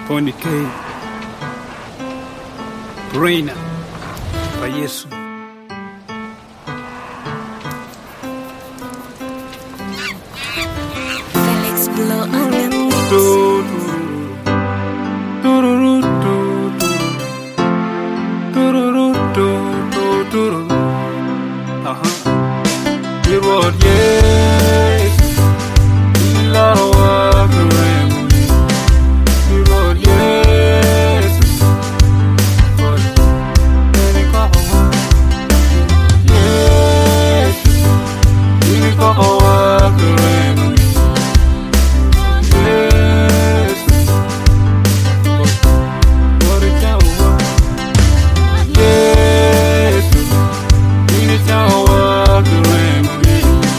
Pony K Brainer by Yesu. Felix Blow on the mix. We wrote yes, we love our family. We wrote yes, but then it got yes, we got our family. Yes, but it got yes, we got our family.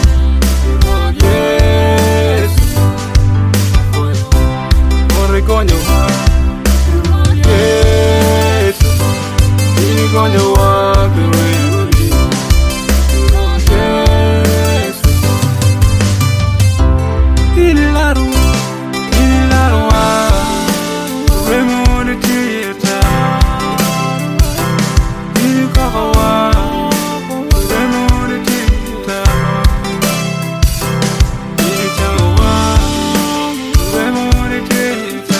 Yes, you're gonna walk around with me. Yes, in a lot of remember the theater. You go remember the theater. You go remember the theater.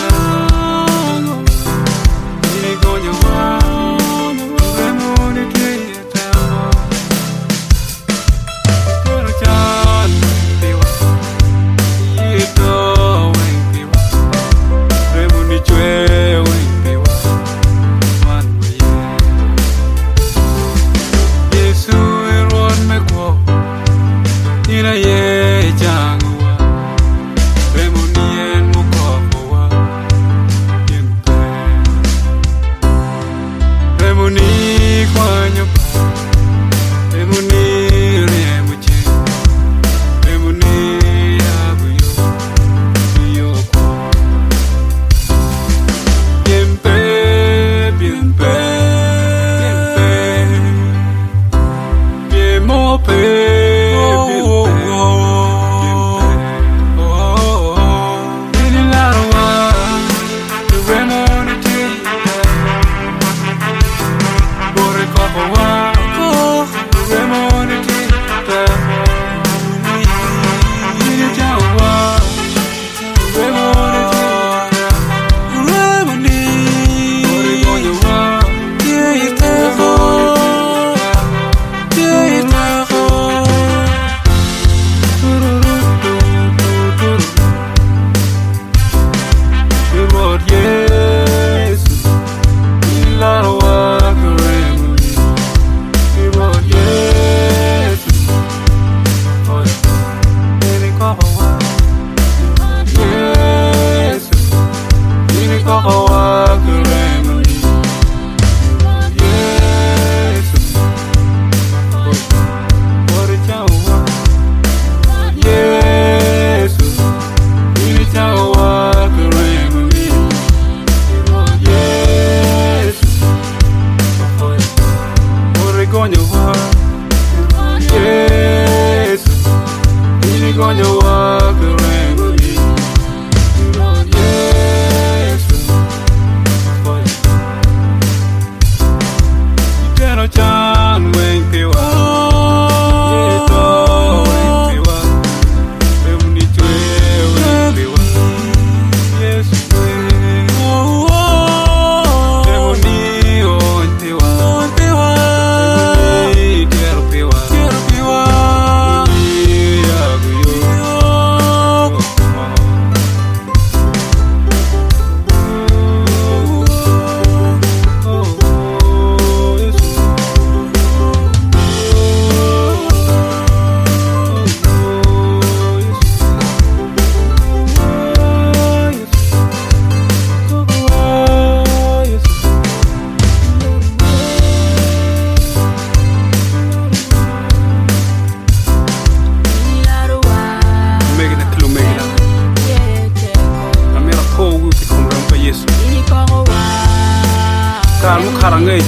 Karangay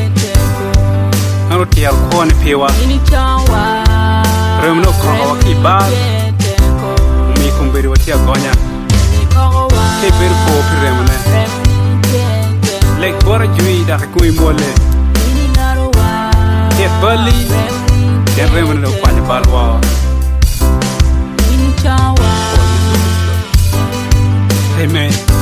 ano tiar ko ni pewa remno ko iba mi kumberi wati agonya ke ber ko piremne Bora jui da kui mole Get bully Get remen do kwanya balwa Amen